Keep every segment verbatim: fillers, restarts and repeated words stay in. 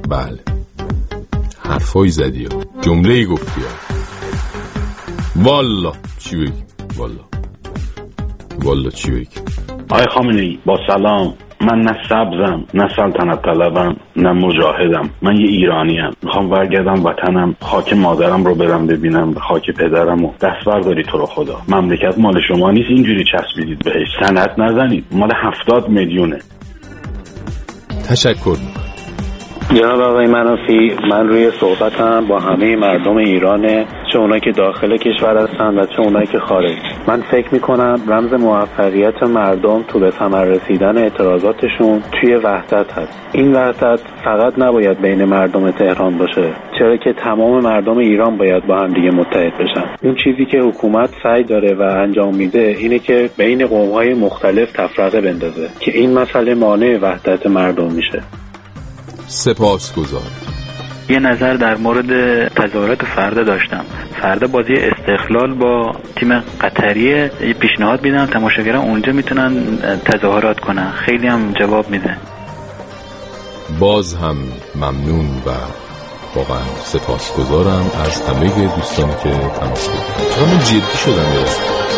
بله حرفایی زدی ها، جمله‌ای گفتی ها. والا چی بگی؟ والا والا چی بگی؟ آقای خامنه‌ای با سلام، من نه سبزم نه سلطنت طلبم نه مجاهدم، من یه ایرانیم، میخوام برگردم وطنم، خاک مادرم رو برم ببینم، خاک پدرم و دست برداری تو رو خدا. مملکت مال شما نیست اینجوری چسبیدید بهش، سند نزنید، مال هفتاد میلیونه. تشکر. جناب آقای منافی، من روی صحبتم با همه مردم ایرانه، چه اونایی که داخل کشور هستن و چه اونایی که خارج. من فکر میکنم رمز موفقیت مردم تو به ثمر رسیدن اعتراضاتشون توی وحدت هست. این وحدت فقط نباید بین مردم تهران باشه، چرا که تمام مردم ایران باید با هم دیگه متحد بشن. اون چیزی که حکومت سعی داره و انجام میده اینه که بین قوم‌های مختلف تفرقه بندازه که این مسئله مانع وحدت مردم میشه. سپاسگزارم. یه نظر در مورد تظاهرات فردا داشتم. فردا بازی استقلال با تیم قطریه، یه پیشنهاد میدم تماشاگران اونجا میتونن تظاهرات کنن، خیلی هم جواب میده. باز هم ممنون و واقعا سپاسگزارم از همه دوستانی که تماس گرفتن. چرا من جدی شدم یه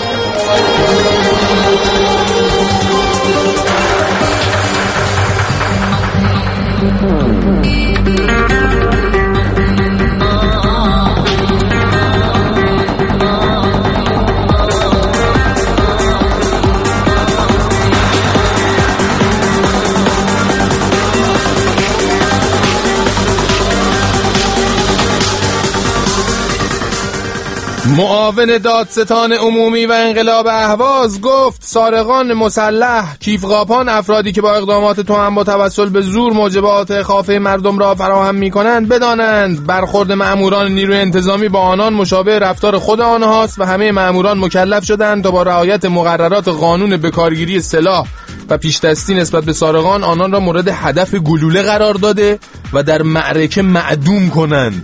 معاون دادستان عمومی و انقلاب اهواز گفت سارقان مسلح کیفقاپان افرادی که با اقدامات توأم با توسل به زور موجبات خافه مردم را فراهم می‌کنند بدانند برخورد مأموران نیروی انتظامی با آنان مشابه رفتار خود آنهاست و همه مأموران مکلف شدند تا با رعایت مقررات قانون بکارگیری سلاح و پیشدستی نسبت به سارقان آنان را مورد هدف گلوله قرار داده و در معرکه معدوم کنند.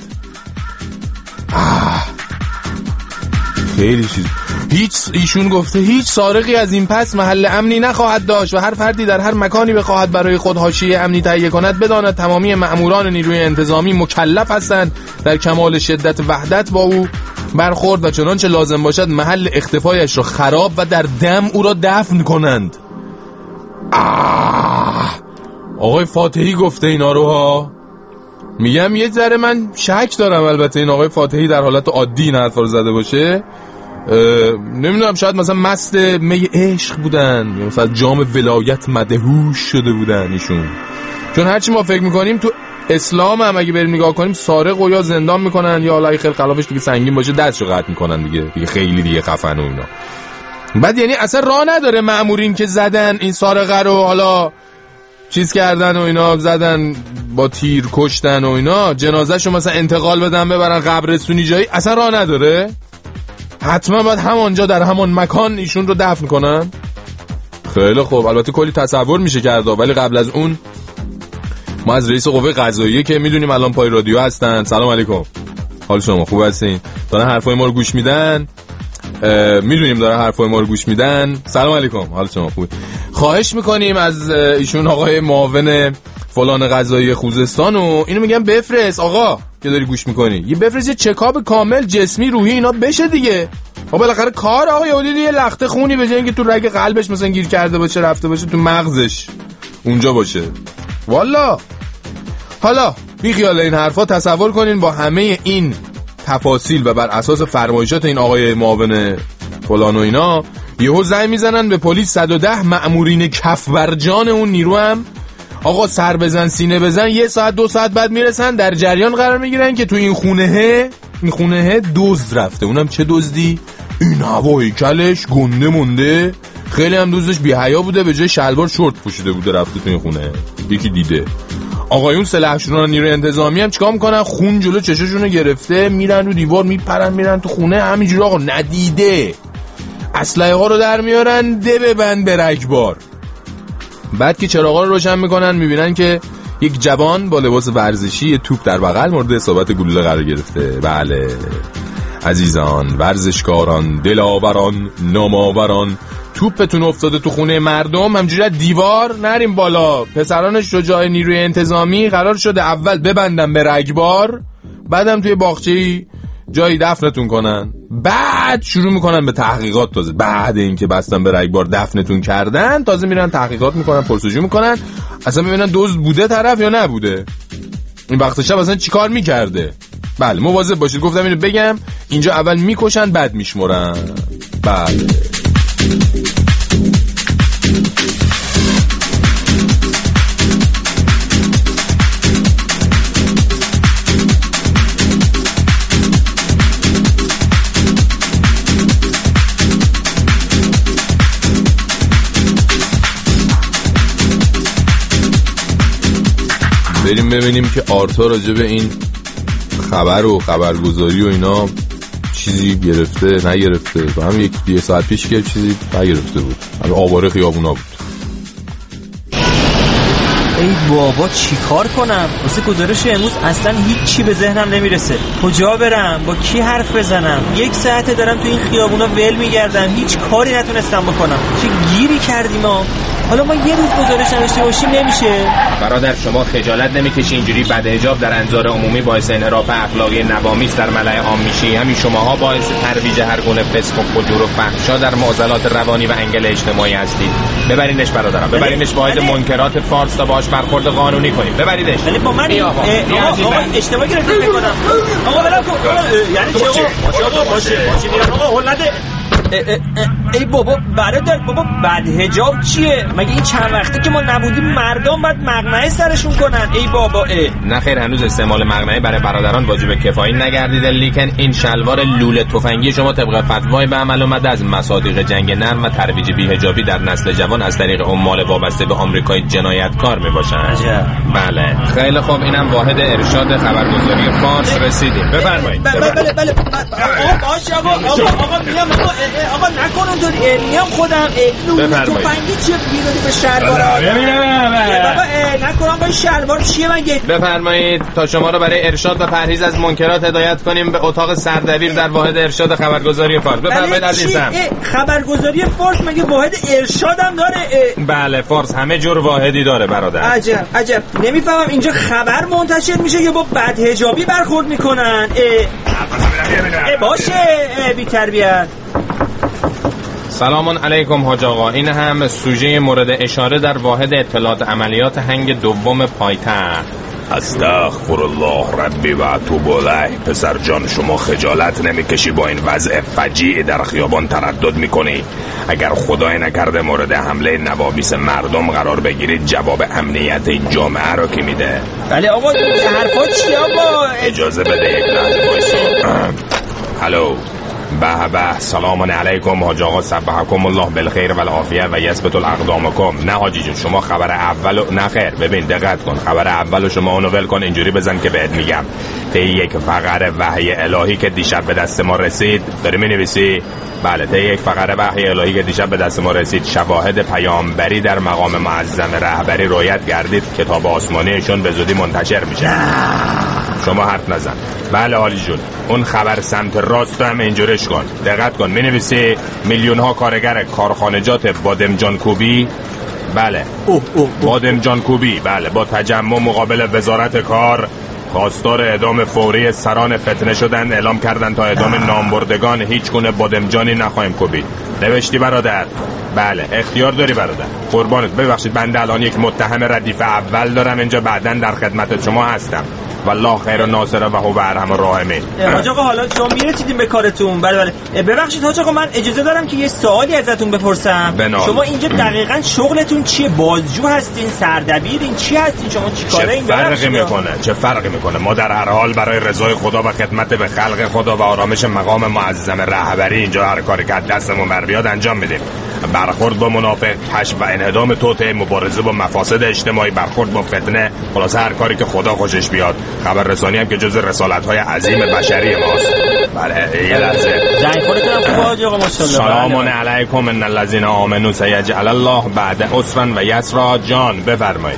آه. خیلی چیز. هیچ ایشون گفته هیچ سارقی از این پس محل امنی نخواهد داشت و هر فردی در هر مکانی بخواهد برای خود حاشیه امنی تهیه کند بداند تمامی مأموران نیروی انتظامی مکلف هستند در کمال شدت وحدت با او برخورد و چنانچه لازم باشد محل اختفایش را خراب و در دم او را دفن کنند. آه. آقای فاتحی گفته اینا رو ها. میگم یه ذره من شک دارم البته این آقای فاتحی در حالت عادی این حرفا رو زده باشه. نمیدونم شاید مثلا مست می عشق بودن یا مثلا جام ولایت مدهوش شده بودن ایشون، چون هرچی ما فکر میکنیم تو اسلام هم اگه بریم نگاه کنیم سارق و یا زندان میکنن یا الهی خیلی خلافش دیگه سنگین باشه دستشو قطع میکنن دیگه دیگه خیلی دیگه خفن و اینا. بعد یعنی اصلا راه نداره مأمورین که زدن این سارقه رو حالا چیز کردن و اینا زدن با تیر کشتن و اینا جنازه‌شو مثلا انتقال بدن ببرن قبرستونی جایی، اصلا راه نداره، حتما باید همونجا در همون مکان ایشون رو دفن کنن. خیلی خوب، البته کلی تصور میشه کرده ولی قبل از اون ما از رئیس قوه قضاییه که میدونیم الان پای رادیو هستن. سلام علیکم، حال شما خوب هستین؟ دارن حرفای ما رو گوش میدن، میدونیم دارن حرفای ما رو گوش میدن. سلام علیکم، حال شما خوب؟ خواهش میکنیم از ایشون آقای معاون فلان قضایی خوزستان و اینو میگم بفرست آقا که داری گوش میکنی، یه بفرست یه چکاپ کامل جسمی روحی اینا بشه دیگه. خب بالاخره کار آقا یهودی یه لخته خونی به جای اینکه تو رگ قلبش مثلا گیر کرده باشه رفته باشه تو مغزش اونجا باشه. والا حالا بی خیال این حرفا تصور کنین با همه این تفاصیل و بر اساس فرمایشات این آقای معاون فلان و اینا یهو زنگ میزنن به پلیس صد و ده مأمورین کفبرجان اون نیرو هم آقا سر بزن سینه بزن، یه ساعت دو ساعت بعد میرسن در جریان قرار میگیرن که تو این خونه این خونه دزد رفته. اونم چه دزدی؟ این هوایی کلش گنده مونده، خیلی هم دزدش بی حیا بوده، به جای شلوار شورت پوشیده بوده رفته تو این خونه. یکی دیده آقایون سلاحشوران نیروی انتظامی هم چیکار میکنن؟ خون جلو چشاشونو گرفته میرن رو دیوار میپرن میرن تو خونه همینجوری آقا ندیده اسلحه ها رو در میارن ده ببند به رگبار. بعد که چراغا رو روشن میکنن میبینن که یک جوان با لباس ورزشی توپ در بغل مورد اصابت گلوله قرار گرفته. بله عزیزان، ورزشکاران، دلاوران، نامآوران، توپتون افتاده تو خونه مردم همجوری دیوار نریم بالا. پسران شجاع نیروی انتظامی قرار شده اول ببندن به رگبار، بعدم توی باغچه‌ای جایی دفنتون کنن، بعد شروع میکنن به تحقیقات. تازه بعد اینکه بستن به رگبار دفنتون کردن تازه میرن تحقیقات میکنن، پرسجو میکنن، اصلا ببینن دزد بوده طرف یا نبوده، این وقت شب اصلا چیکار میکرده. بله مواظب باشید، گفتم اینو بگم. اینجا اول میکشن بعد میشمرن. بله بریم ببینیم که آرتا راجع به این خبر و خبرگزاری و اینا چیزی گرفته نگرفته. با هم یک یه ساعت پیش که چیزی نگرفته بود، همه آواره خیابونا بود. ای بابا چی کار کنم؟ واسه گزارش امروز اصلا هیچی به ذهنم نمیرسه. کجا برم؟ با کی حرف بزنم؟ یک ساعته دارم تو این خیابونا ول میگردم، هیچ کاری نتونستم بکنم. چه گیری کردیم ما؟ حالا ما یه روز گزارش نوشته باشیم نمیشه؟ برادر شما خجالت نمیکشی اینجوری بدحجاب در انظار عمومی باعث انحراف اخلاقی نوامیس در ملأ عام میشی؟ همین شماها باعث ترویج هر گونه فسق و فجور و فحشا در معضلات روانی و انگل اجتماعی هستید. ببرینش برادرم، ببرینش واحد منکرات فارس تا باهاش برخورد قانونی کنیم. ببریدش. ولی با من آقا آقا اشتباه گرفتم فکر کنم. آقا بلکو یعنی چه آقا باشه باشه میرن آقا هول نده. ای بابا برادر بابا بدحجاب چیه؟ مگه این چند وقته که ما نبودیم مردم باید مقنعه سرشون کنن؟ ای بابا ای. نه خیر، هنوز استعمال مقنعه برای برادران واجب کفایی نگردیده، لیکن این شلوار لوله تفنگی شما طبق فتوای به عمل اومده از مصادیق جنگ نرم و ترویج بی‌حجابی در نسل جوان از طریق عمال وابسته به آمریکای جنایتکار میباشن. بله خیلی خوب، اینم واحد ارشاد خبرگزاری فارس رسیدیم. بفرمایید. بله بله بله آقا باشه آقا آقا آقا میام آقا آقا نکن اونطوری، میام خودم. لوله تفنگی چیه بیرونی به شلوار؟ بابا نکن آقا شلوار چیه مگه؟ بفرمایید تا شما رو برای ارشاد و پرهیز از منکرات هدایت کنیم به اتاق سردبیر در واحد ارشاد خبرگزاری فارس. بفرمایید عزیزم. خبرگزاری فارس مگه واحد ارشادم داره؟ بله فارس همه جور واحدی داره برادر. عجب عجب، نمیفهمم اینجا خبر منتشر میشه یا با بدحجابی برخورد میکنن؟ باشه بی تربیت. سلام علیکم حاج آقا، این هم سوژه مورد اشاره در واحد اطلاعات عملیات هنگ دوم پایتخت. استغفر الله ربی و اتوب الیه. پسر جان شما خجالت نمیکشی با این وضع فجیع در خیابان تردد میکنی؟ اگر خدای نکرده مورد حمله نوامیس مردم قرار بگیرید جواب امنیت این جامعه رو کی میده؟ بله آقا حرفا چیه آقا؟ اجازه بده یک لحظه وایسا. هلو به به سلام علیکم حاج آقا، صبحکم الله بالخیر و العافیه و یثبت الاقدامکم. نه حاجی جون شما خبر اولو نه خیر، ببین دقت کن، خبر اولو شما اونو ول کن، اینجوری بزن که بهت میگم. طی یک فقره وحی الهی که دیشب به دست ما رسید، داری مینویسی؟ بله طی یک فقره وحی الهی که دیشب به دست ما رسید، شواهد پیامبری در مقام معظم رهبری رویت گردید، کتاب آسمانیشون به زودی منتشر میشه. شما حرف نزن. بله حالی جون اون خبر سمت راست هم اینجوریش کن، دقت کن، مینویسی میلیون ها کارگر کارخانجات بادمجان کوبی. بله اوه اوه بادمجان کوبی بله با تجمع مقابل وزارت کار خواستار اعدام فوری سران فتنه شدن، اعلام کردن تا اعدام نامبردگان هیچ گونه بادمجانی نخواهیم کوبید. نوشتی برادر؟ بله اختیار داری برادر، قربانت. ببخشید بنده الان یک متهم ردیف اول دارم اینجا، بعداً در خدمت شما هستم. والله خیر و ناصر و هو ارحم الراحمین. حاج آقا حالا شما میرسیدیم به کارتون. بله بله ببخشید حاج آقا، من اجازه دارم که یه سوالی ازتون بپرسم؟ بنام. شما اینجا دقیقاً شغلتون چیه؟ بازجو هستین؟ سردبیرین؟ چی هستین شما؟ چیکاره این؟ چه فرقی میکنه؟ چه فرقی میکنه؟ ما در هر حال برای رضای خدا و خدمت به خلق خدا و آرامش مقام معظم رهبری اینجا هر کاری که دستمون بر بیاد انجام میدیم. برخورد با منافق، کشف و انهدام توطئه، مبارزه با مفاسد اجتماعی، برخورد با فتنه، خلاصه هر کاری که خدا خوشش بیاد. خبررسانی هم که جز رسالت‌های عظیم بشری ماست. بله یه لحظه زنگ خودتونم خوب حاج آقا ماشاءالله. سلام علیکم ان الذين آمنوا سيجعل الله بعد عسرا و یسرا. جان بفرمایید.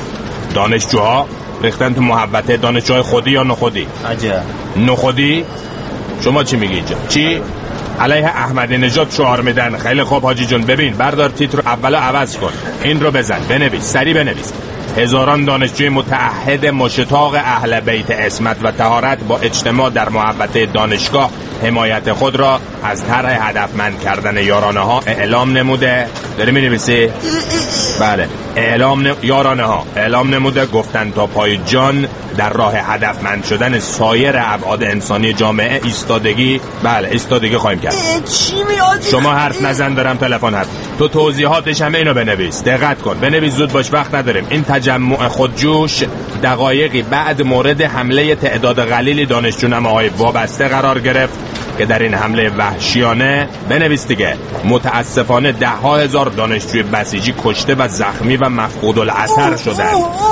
دانشجوها ریختن تو محوطه، دانشجوهای خودی یا نخودی؟ عجب نخودی؟ شما چی میگی اینجا؟ چی؟ علیه احمدی نژاد شعار میدن. خیلی خوب حاجی جون، ببین بردار تیتر رو اولو عوض کن، این رو بزن، بنویس، سریع بنویس. هزاران دانشجوی متعهد مشتاق اهل بیت عصمت و طهارت با اجتماع در محوطه دانشگاه حمایت خود را از طرح هدفمند کردن یارانه ها اعلام نموده. داری می‌نویسی؟ بله. اعلام ن... یارانه ها اعلام نموده گفتن تا پای جان در راه هدفمند شدن سایر ابعاد انسانی جامعه ایستادگی. بله ایستادگی خواهیم کرد. چی میاد؟ شما حرف نزن، دارم تلفن هست. تو توضیحاتش همه اینو بنویس، دقت کن، بنویس زود باش، وقت نداریم. این تجمع خودجوش دقایقی بعد مورد حمله تعداد قلیلی دانشجوهای وابسته قرار گرفت که در این حمله وحشیانه، بنویس دیگه، متاسفانه ده ها هزار دانشجوی بسیجی کشته و زخمی و مفقود الاثر شدن.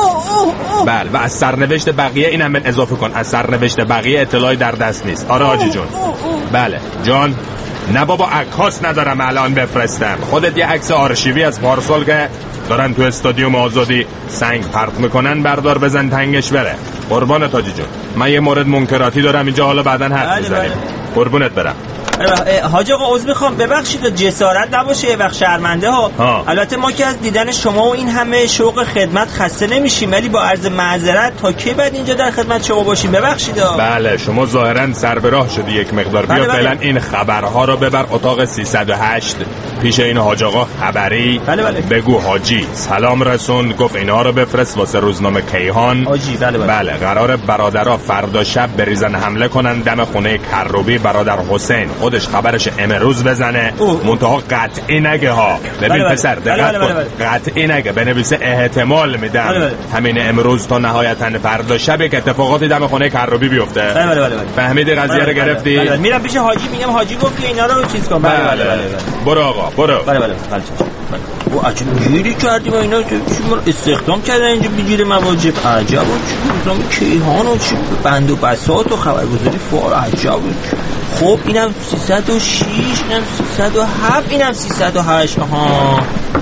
بله و از سرنوشت بقیه این هم اضافه کن، از سرنوشت بقیه اطلاعی در دست نیست. آره حاجی جون. بله جان. نه بابا عکاس ندارم الان بفرستم، خودت یه عکس آرشیوی از پارسال که دارن تو استادیوم آزادی سنگ پرت میکنن بردار بزن تنگش بره. قربانت حاجی جون، من یه مورد منکراتی دارم اینجا، حالا بعدن حرف میزنیم. قربونت برم. حاج آقا عذر میخوام، ببخشید جسارت نباشه یه وقت شرمنده ها. ها. البته ما که از دیدن شما و این همه شوق خدمت خسته نمیشیم، ولی با عرض معذرت تا کی بعد اینجا در خدمت شما باشیم؟ ببخشید. بله شما ظاهرا سر به راه شدی یک مقدار. بیا فعلا بله. این خبرها رو ببر اتاق سیصد و هشت پیش این حاج آقا خبری. بله بله. بگو حاجی سلام رسون، گفت اینا رو بفرست واسه روزنامه کیهان. حاجی بله بله. بله قرار برادرها فردا شب بریزن حمله کنن دم خونه کروبی برادر حسین، خودش خبرش امروز بزنه، منتها قطعی نگه ها. ببین بله بله. پسر دقت بله بله بله. کن، قطعی نگه، بنویسه احتمال میدم بله بله. همین امروز تا نهایتا فردا شب که اتفاقاتی دم خونه کروبی بیفته. بله بله بله. فهمیدی قضیه بله رو گرفتی؟ بله بله. میرم پیش حاجی میگم حاجی گفت که اینا رو چیز کن. بله بله, بله, بله, بله. برو آقا برو. بله بله بله. او عجب گیری کردیم اینا، شما استخدام کردن اینجا بگیره مواجب. عجب و چون کیهان و چی بند و بساط و خبرگزاری فوق عجب. خب اینم سیصد و شش، اینم سیصد و هفت، اینم سیصد و هشت. آها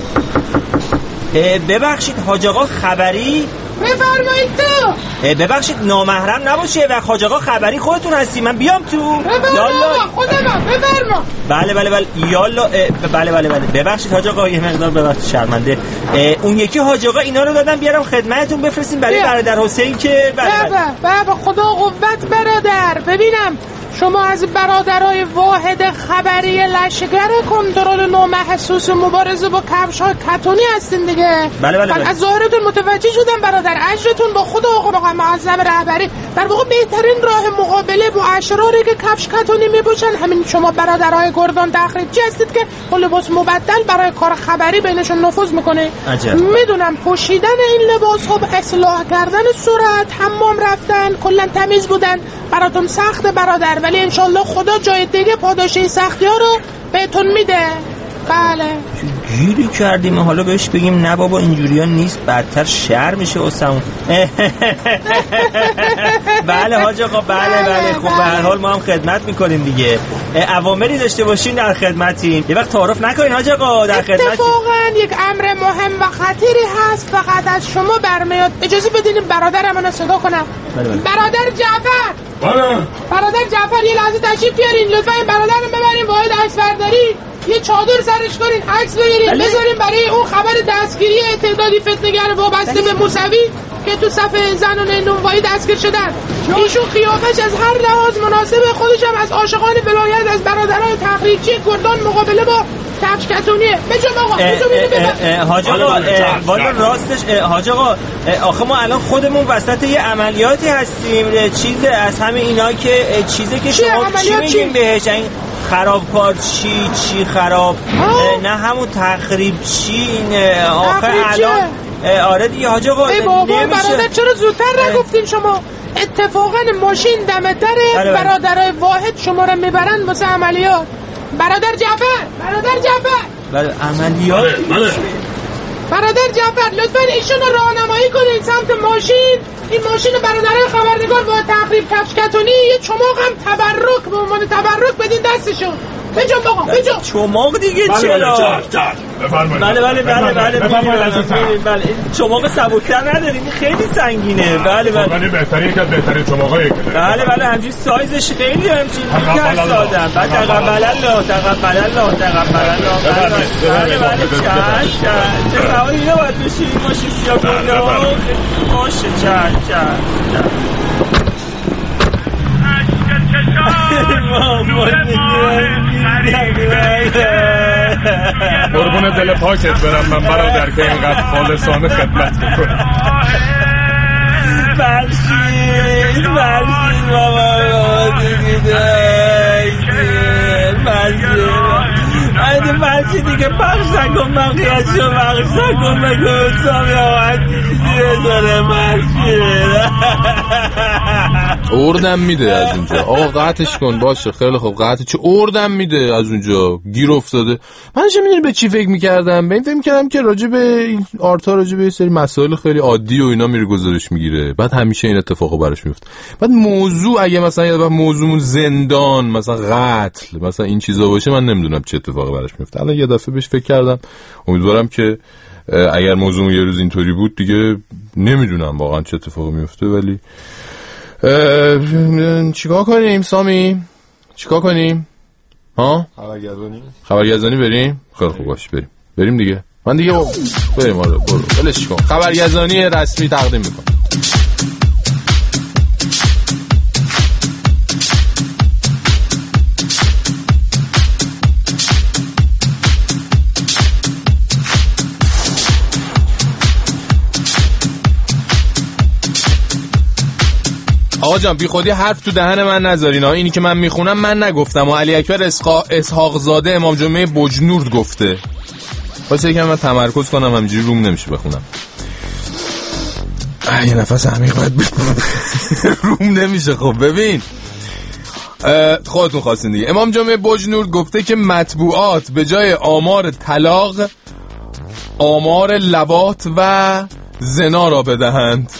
ببخشید حاج آقا خبری؟ بفرمایید تو. ببخشید نامحرم نباشه و حاج آقا خبری خودتون هستی، من بیام تو؟ یالا خودم بفرما. بله بله بله یالا. بله بله بله ببخشید حاج آقا یه مقدار ببخشید شرمنده. اون یکی حاج آقا اینا رو دادم بیارم خدمتتون بفرستین برای برادر حسین که بله بله بله خدا قوت برادر. ببینم شما از برادرای واحد خبری لشگر کنترل نامحسوس مبارزه با کفش‌های کتونی هستین دیگه. بله بله بله. از ظاهرتون متوجه شدم برادر، اجرتون با خود آقا معظم رهبری در واقع بهترین راه مقابله با اشراری که کفش کتونی میپوشن همین شما برادرای گردان تخریبچی هستید که با لباس مبدل برای کار خبری بینشون نفوذ میکنه. میدونم پوشیدن این لباس ها به اصلاح کردن صورت، حمام رفتن، کلا تمیز بودن براتون سخت برادر، ولی انشالله خدا جای دیگه پاداشه سختی ها رو بهتون میده. بله گیری کردیم حالا بهش بگیم نه بابا اینجوریا نیست، بدتر شر میشه واسمون. بله حاج آقا بله بله خب به هر حال ما هم خدمت میکنیم دیگه، اوامری داشته باشین در خدمتیم، یه وقت تعارف نکنین حاج آقا در خدمت. اتفاقا یک امر مهم و خطیری هست فقط از شما برمیاد، اجازه بدین برادرم رو صدا کنم. بله بله. برادر جعفر. بله. برادر جعفر یه لحظه تشریف بیارین لطفا، این برادرم ببرین واحد عکس برداری، یه چادر سرش کنین عکس بگیرین بذارین برای اون خبر دستگیری تعدادی فتنه‌گر وابسته به موسوی که تو صف زنان نونوایی دستگیر شدن. ایشون قیافش از هر لحاظ مناسب، خودش هم از عاشقان ولایت از برادران تخریبچی گردان مقابله با کفش کتونیه. بجام آقا بجام حاج آقا والا راستش حاج آقا آخه ما الان خودمون وسط یه عملیاتی هستیم، چیز از همه اینا که چیزی که شما چی میگین بهش این خرابکار چی چی خراب نه همون تخریب چی این آخه الان آره دیگه حاج آقا ای بابا برادر چرا زودتر نگفتین شما؟ اتفاقا ماشین دم در برادرای واحد شما رو میبرن واسه عملیات. برادر جعفر برادر جعفر بله عملیات بله برادر جعفر لطفا ایشون رو راهنمایی کنین سمت ماشین. این ماشین برادرای خبرنگار با تخریب کفش کتونی یه چماق هم تبرک به عنوان تبرک بدین دستشون. بجام بابا بجام. چماق دیگه چرا؟ بله بله بله بله بله چماق سبک‌تر نداریم خیلی سنگینه. بله بله ولی بهتره یک از بهترین چماقای بله بله همچین سایزش خیلی همچین کش دادم. بعد تقبل الله تقبل الله تقبل الله. بله بله چش چه سوار اینو باید بشیم ماشین سیاه کنده باشه چش چش قربون دل پاکت برم من برادر که اینقدر خالصانه خدمت میکنم. مرشید مرشید بابا مرشید مرشید دیگه پخش نکن بقیه‌شو پخش نکن بگو سامی آمد چیزی داره مرشید. اردم میده از اونجا. آقا قطعش کن باشه خیلی خوب قطع. چه اردم میده از اونجا گیر افتاده. من چه میدونی به چی فکر میکردم؟ به این فکر میکردم که راجع به این آرتا راجع به یه سری مسائل خیلی عادی و اینا میره گزارش میگیره بعد همیشه این اتفاقا براش میفته. بعد موضوع اگه مثلا یه موضوعمون زندان مثلا قتل مثلا این چیزا باشه من نمیدونم چه اتفاقی براش میفته. الان یه دفعه بهش فکر کردم امیدوارم که اگر موضوع یه روز اینطوری بود دیگه نمیدونم واقعا چه اتفاقی میفته. ولی چیکار کنیم سامی؟ چیکار کنیم؟ ها؟ خبرگزانی؟ خبرگزانی بریم؟ خیلی خوب باش بریم. بریم دیگه. من دیگه بریم آره برو. ولش کن. خبرگزانی رسمی تقدیم میکنم. آقا جان بی خودی حرف تو دهن من نذارین ها. اینی که من میخونم من نگفتم و علی اکبر اسحاق زاده امام جمعه بجنورد گفته. واسه یکم من تمرکز کنم همینجوری روم نمیشه بخونم. یه نفس عمیق باید روم نمیشه. خب ببین خودتون خواستین دیگه. امام جمعه بجنورد گفته که مطبوعات به جای آمار طلاق آمار لواط و زنا را بدهند.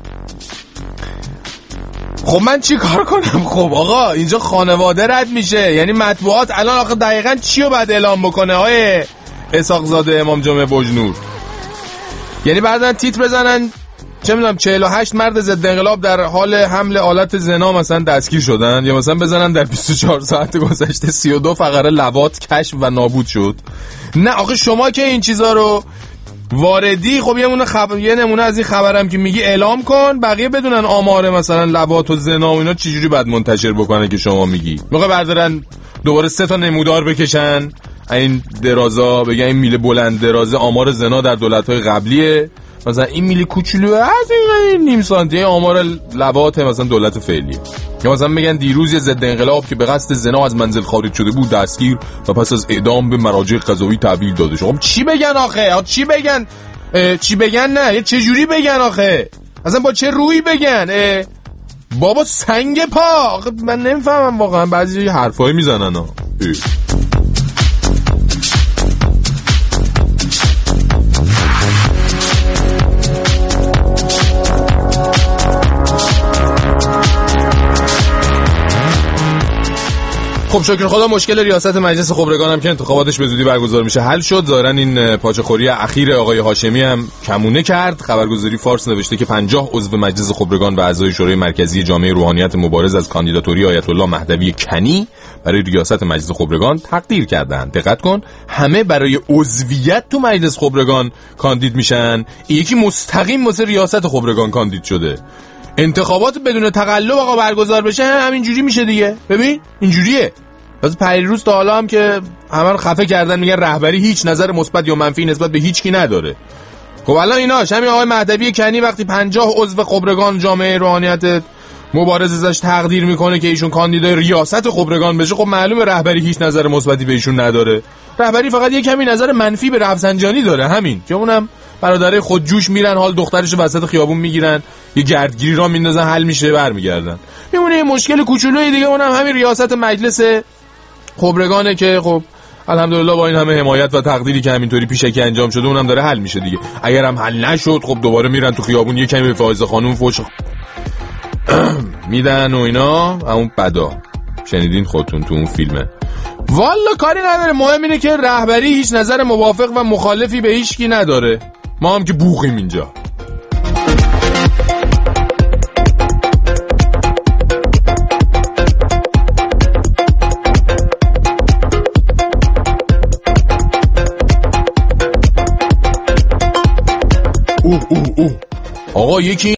خب من چی کار کنم؟ خب آقا اینجا خانواده رد میشه یعنی مطبوعات الان آخه دقیقاً چی رو باید اعلام بکنه آقای اسحاق زاده امام جمعه بجنورد؟ یعنی بعدن تیتر بزنن چه میدونم چهل و هشت مرد ضد انقلاب در حال حمل آلت زنا مثلا دستگیر شدن یا مثلا بزنن در بیست و چهار ساعت گذشته سی و دو فقره لواط کشف و نابود شد. نه آخه شما که این چیزا رو واردی خب یه نمونه خبر یه نمونه از این خبرم که میگی اعلام کن بقیه بدونن آمار مثلا لواط و زنا و اینا چجوری بعد منتشر بکنه که شما میگی. موقع بردارن دوباره سه تا نمودار بکشن این درازا بگن این میله بلند درازه آمار زنا در دولت‌های قبلیه مثلا این میلی کوچولو از این نیم سانتی آمار لواط مثلا دولت فعلیه. یا مثلا میگن دیروز یه ضد انقلاب که به قصد زنا از منزل خارج شده بود دستگیر و پس از اعدام به مراجع قضایی تحویل داده شد. خب چی بگن آخه؟ چی بگن؟ چی بگن؟ نه چه جوری بگن آخه؟ اصلا با چه رویی بگن؟ بابا سنگ پا. من نمیفهمم واقعا بعضی حرفایی میزنن ها. خب شکر خدا مشکل ریاست مجلس خبرگان هم که انتخاباتش به زودی برگزار میشه حل شد. ظاهرا این پاچه‌خوری اخیر آقای هاشمی هم کمونه کرد. خبرگزاری فارس نوشته که پنجاه عضو مجلس خبرگان و اعضای شورای مرکزی جامعه روحانیت مبارز از کاندیداتوری آیت الله مهدوی کنی برای ریاست مجلس خبرگان تقدیر کردند. دقت کن همه برای عضویت تو مجلس خبرگان کاندید میشن. یکی مستقیم واسه ریاست خبرگان کاندید شده. انتخابات بدون تقلب آقا برگزار بشه همینجوری میشه دیگه. ببین اینجوریه. از پریروز تا حالا هم که همه رو خفه کردن میگن رهبری هیچ نظر مثبت یا منفی نسبت به هیچ کی نداره. خب الان ایناش همین آقای مهدوی کنی وقتی پنجاه عضو خبرگان جامعه روحانیت مبارز ازش تقدیر میکنه که ایشون کاندیدای ریاست خبرگان بشه خب معلومه رهبری هیچ نظر مثبتی به ایشون نداره. رهبری فقط یک کمی نظر منفی به رفسنجانی داره همین که اونم برادرای خودجوش میرن حال دخترش وسط خیابون میگیرن یه گردگیری را میندازن حل میشه برمیگردن. میمونه یه مشکل کوچولوی دیگه اونم همین ریاست مجلس خبرگانه که خب الحمدلله با این همه حمایت و تقدیری که همینطوری پیشکی انجام شده اونم داره حل میشه دیگه. اگر هم حل نشد خب دوباره میرن تو خیابون یه کمی به فائزه خانم فوش میدن و اینا. اون بدا شنیدین خودتون تو اون فیلمه. والا کاری نداره، مهم اینه که رهبری هیچ نظر موافق و مخالفی به هیچکی نداره. ما هم که بوقیم اینجا. اوه اوه اوه. آقا یکی